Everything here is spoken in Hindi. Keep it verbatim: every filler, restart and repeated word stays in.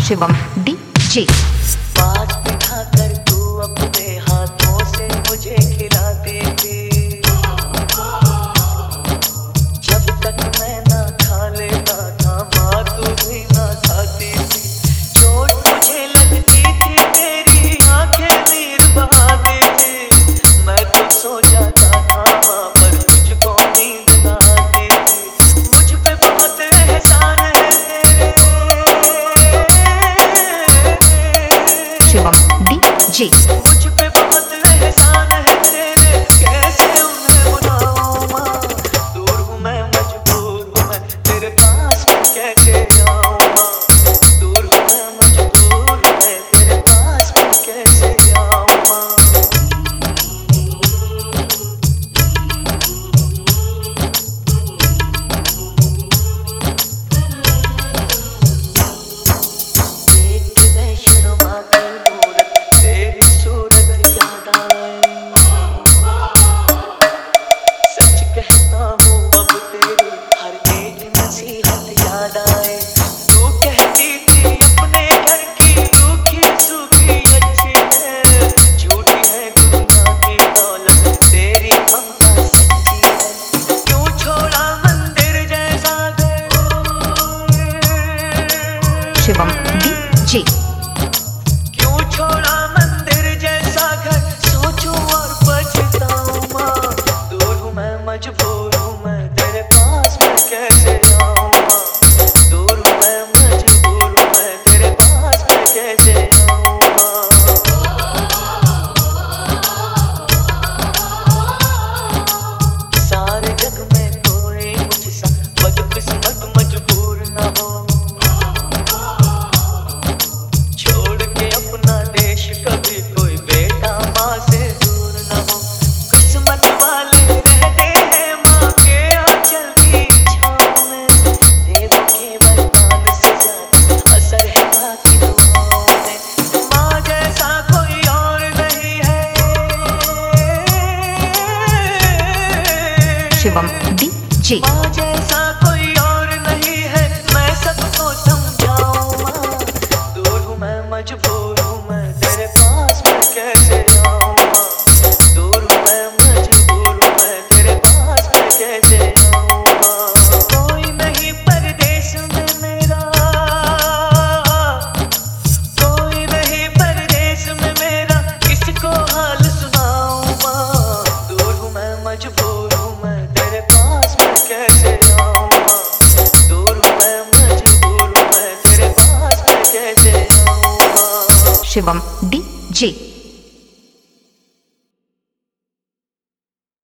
शिवम डीजे। पास बिठा कर तू अपने हाथों से मुझे खिलाती थी, जब तक मैं ना खा लेता था माँ तू भी ना खाती थी। चोट मुझे लगती थी तेरी आंखें नीर बहाती थी, मैं तो सो जाता था माँ पर तुझको नींद ना आती थी। मुझ पे बहुत एहसान है शिवम डीजे। मुझ पे बहुत एहसान है तेरे, कैसे उन्हें भुलाऊं माँ। दूर हूँ मैं, मजबूर हूँ मैं, तेरे पास मैं कैसे जाऊँ माँ। दूर हूँ मैं, मजबूर हूँ मैं, तेरे पास मैं कैसे जाऊँ माँ। देख वैष्णो माँ की मूरत, तेरी सूरत याद आए। सच कहता हूँ अब तेरी हर एक नसीहत याद आए। तू कहती थी अपने घर की रूखी सूखी अच्छी है, झूठी है दुनिया की दौलत तेरी ममता सच्ची है। क्यों छोड़ा मंदिर जैसा घर, शिवम डीजे। क्यों छोड़ा मंदिर जैसा घर, सोचूं और पछताऊं माँ। दूर हूँ मैं, मजबूर हूँ मैं, तेरे पास मैं कैसे आऊं माँ। दूर हूँ मैं, मजबूर हूँ मैं, तेरे पास मैं कैसे आऊं माँ। सारे जग में कोई मुझसा बदकिस्मत मजबूर न हो, छोड़ के अपना देश कभी कोई बेटा माँ से दूर न हो। किस्मत वाले रहते हैं माँ के आंचल की छाँव में, देवों के वरदान से ज्यादा असर है माँ की दुआओं में। माँ जैसा कोई और नहीं है, शिवम डीजे। माँ जैसा कोई और नहीं है, मैं सबको समझाऊं माँ। दूर हूँ मैं, मजबूर हूँ मैं, तेरे पास मैं कैसे आऊं माँ। दूर हूँ मैं, मजबूर हूँ मैं, तेरे पास मैं कैसे आऊं माँ। कोई नहीं परदेश में मेरा, कोई नहीं परदेश में मेरा, किसको हाल सुनाऊं माँ। दूर हूँ मैं, मजबूर हूँ मैं, तेरे पास मैं कैसे आऊं माँ। दूर हूँ मैं, मजबूर हूँ मैं, तेरे पास मैं कैसे आऊं माँ। शिवम डीजे।